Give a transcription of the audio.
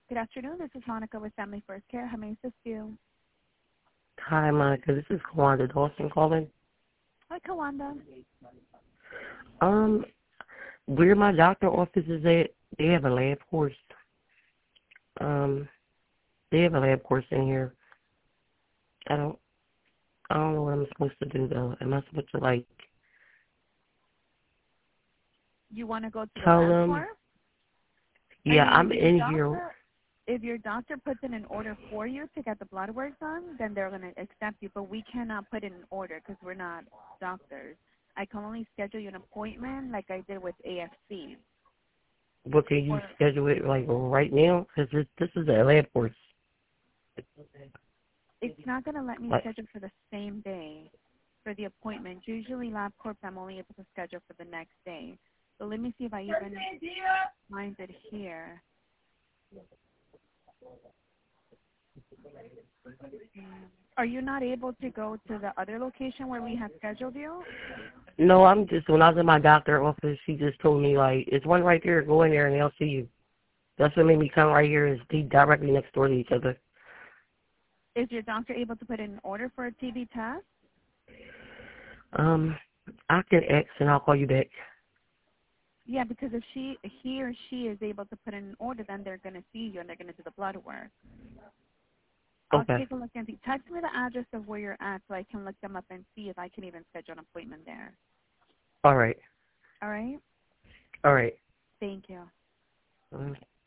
Good afternoon. This is Monica with Family First Care. How may I assist you? Hi, Monica. This is Kawanda Dawson calling. Hi, Kawanda. Where my doctor office is at, they have a lab course. They have a lab course in here. I don't know what I'm supposed to do though. Am I supposed to You want to go to the tell lab them? course? Yeah, I'm in here. If your doctor puts in an order for you to get the blood work done, then they're going to accept you. But we cannot put in an order because we're not doctors. I can only schedule you an appointment like I did with AFC. But can you schedule it right now? Because this is a lab course. It's not going to let me schedule for the same day for the appointment. Usually LabCorp I'm only able to schedule for the next day. So let me see if I even find it here. Are you not able to go to the other location where we have scheduled you? No, when I was in my doctor office, she just told me, it's one right there, go in there and they'll see you. That's what made me come right here, is they directly next door to each other. Is your doctor able to put in an order for a TB test? I can ask and I'll call you back. Yeah, because if he or she is able to put in an order, then they're going to see you and they're going to do the blood work. I'll take a look and see. Text me the address of where you're at so I can look them up and see if I can even schedule an appointment there. All right. All right? All right. Thank you.